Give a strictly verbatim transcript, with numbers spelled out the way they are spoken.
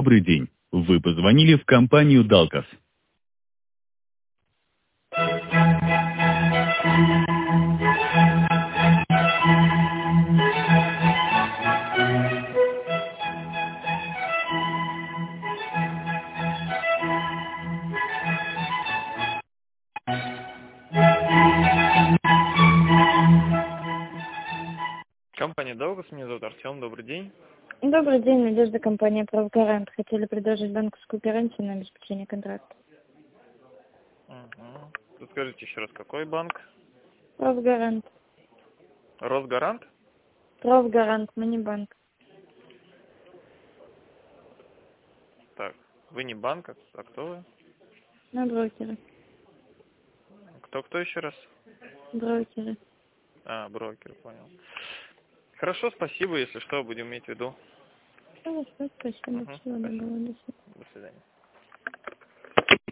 Добрый день. Вы позвонили в компанию Далкос. Компания Далгос, меня зовут Артем, добрый день. Добрый день, Надежда, компания «Правгарант». Хотели предложить банковскую гарантию на обеспечение контракта. Угу. Расскажите еще раз, какой банк? «Правгарант». Росгарант? «Правгарант», Манибанк. Так, вы не банк, а кто вы? На брокеры. Кто-кто еще раз? Брокеры. А, брокер, понял. Хорошо, спасибо, если что, будем иметь в виду. Хорошо, спасибо. Угу, Всего спасибо. доброго. До свидания. До свидания.